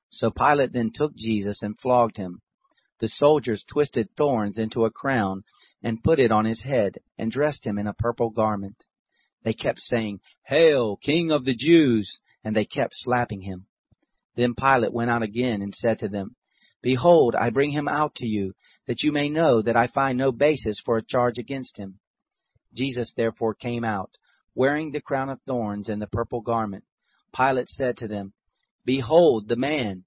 So Pilate then took Jesus and flogged him. The soldiers twisted thorns into a crown and put it on his head and dressed him in a purple garment. They kept saying, "Hail, King of the Jews!" and they kept slapping him. Then Pilate went out again and said to them, "Behold, I bring him out to you, that you may know that I find no basis for a charge against him." Jesus therefore came out, wearing the crown of thorns and the purple garment. Pilate said to them, "Behold the man!"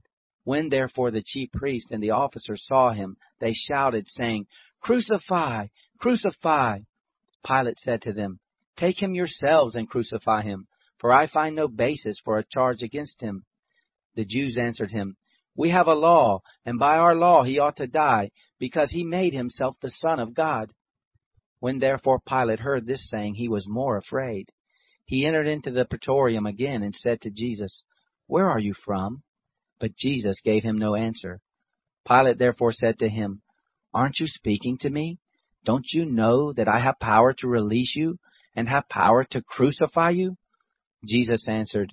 When therefore the chief priests and the officers saw him, they shouted, saying, "Crucify! Crucify!" Pilate said to them, "Take him yourselves and crucify him, for I find no basis for a charge against him." The Jews answered him, "We have a law, and by our law he ought to die, because he made himself the Son of God." When therefore Pilate heard this saying, he was more afraid. He entered into the praetorium again and said to Jesus, "Where are you from?" But Jesus gave him no answer. Pilate therefore said to him, "Aren't you speaking to me? Don't you know that I have power to release you and have power to crucify you?" Jesus answered,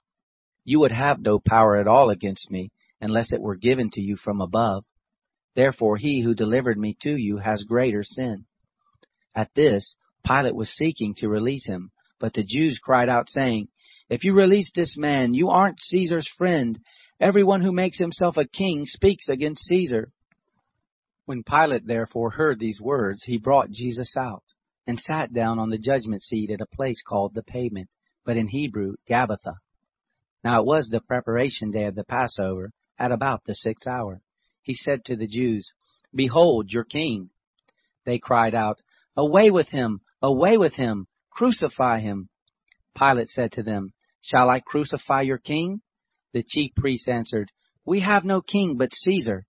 "You would have no power at all against me unless it were given to you from above. Therefore he who delivered me to you has greater sin." At this, Pilate was seeking to release him, but the Jews cried out, saying, "If you release this man, you aren't Caesar's friend. Everyone who makes himself a king speaks against Caesar." When Pilate therefore heard these words, he brought Jesus out, and sat down on the judgment seat at a place called the Pavement, but in Hebrew, Gabbatha. Now it was the preparation day of the Passover, at about the 6th hour. He said to the Jews, "Behold your king." They cried out, "Away with him! Away with him! Crucify him!" Pilate said to them, "Shall I crucify your king?" The chief priests answered, "We have no king but Caesar."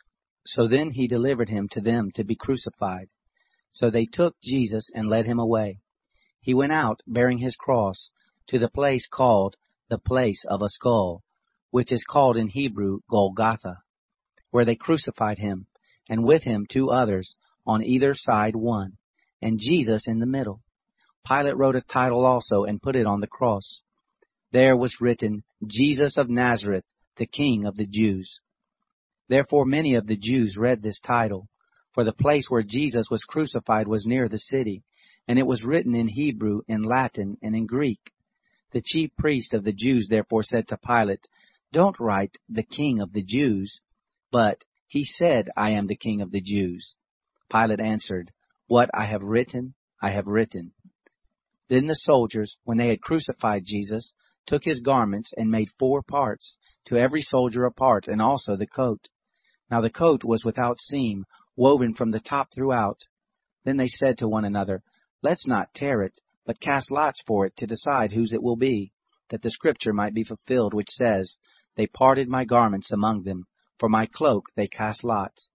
So then he delivered him to them to be crucified. So they took Jesus and led him away. He went out, bearing his cross, to the place called the Place of a Skull, which is called in Hebrew Golgotha, where they crucified him, and with him 2 others, on either side one, and Jesus in the middle. Pilate wrote a title also and put it on the cross. There was written, "Jesus of Nazareth, the King of the Jews." Therefore many of the Jews read this title, for the place where Jesus was crucified was near the city, and it was written in Hebrew, in Latin, and in Greek. The chief priest of the Jews therefore said to Pilate, "Don't write the King of the Jews, but he said, 'I am the King of the Jews.'" Pilate answered, "What I have written, I have written." Then the soldiers, when they had crucified Jesus, took his garments and made 4 parts, to every soldier a part, and also the coat. Now the coat was without seam, woven from the top throughout. Then they said to one another, "Let's not tear it, but cast lots for it to decide whose it will be, that the scripture might be fulfilled, which says, 'They parted my garments among them, for my cloak they cast lots.'"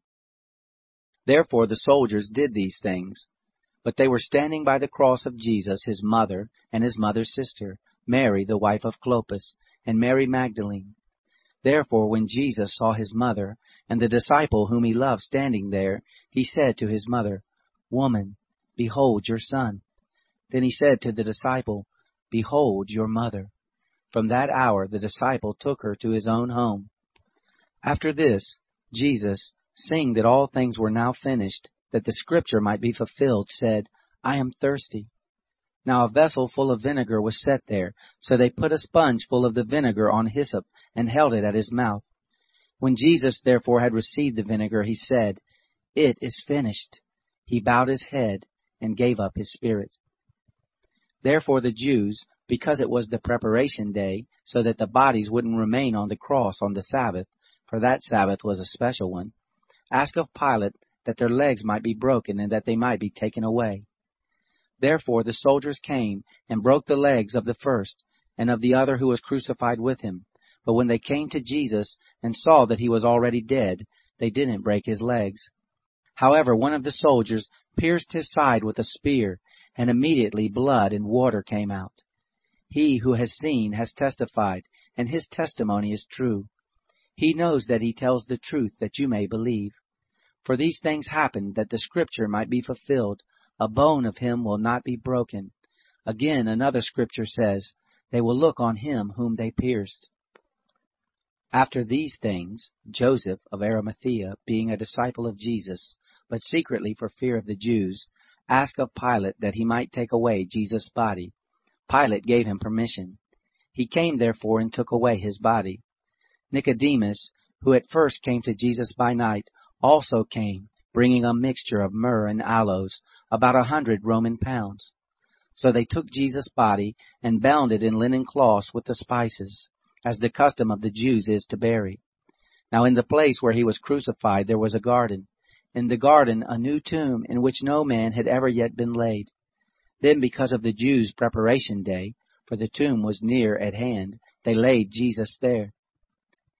Therefore the soldiers did these things. But they were standing by the cross of Jesus, his mother, and his mother's sister, Mary, the wife of Clopas, and Mary Magdalene. Therefore when Jesus saw his mother, and the disciple whom he loved standing there, he said to his mother, "Woman, behold your son." Then he said to the disciple, "Behold your mother." From that hour the disciple took her to his own home. After this, Jesus, seeing that all things were now finished, that the scripture might be fulfilled, said, "I am thirsty." Now a vessel full of vinegar was set there, so they put a sponge full of the vinegar on hyssop, and held it at his mouth. When Jesus therefore had received the vinegar, he said, "It is finished." He bowed his head, and gave up his spirit. Therefore the Jews, because it was the preparation day, so that the bodies wouldn't remain on the cross on the Sabbath, for that Sabbath was a special one, asked of Pilate that their legs might be broken and that they might be taken away. Therefore the soldiers came and broke the legs of the first and of the other who was crucified with him. But when they came to Jesus and saw that he was already dead, they didn't break his legs. However, one of the soldiers pierced his side with a spear, and immediately blood and water came out. He who has seen has testified, and his testimony is true. He knows that he tells the truth, that you may believe. For these things happened that the scripture might be fulfilled, "A bone of him will not be broken." Again, another scripture says, "They will look on him whom they pierced." After these things, Joseph of Arimathea, being a disciple of Jesus, but secretly for fear of the Jews, asked of Pilate that he might take away Jesus' body. Pilate gave him permission. He came therefore and took away his body. Nicodemus, who at first came to Jesus by night, also came, bringing a mixture of myrrh and aloes, about 100 Roman pounds. So they took Jesus' body and bound it in linen cloths with the spices, as the custom of the Jews is to bury. Now in the place where he was crucified there was a garden, in the garden a new tomb in which no man had ever yet been laid. Then because of the Jews' preparation day, for the tomb was near at hand, they laid Jesus there.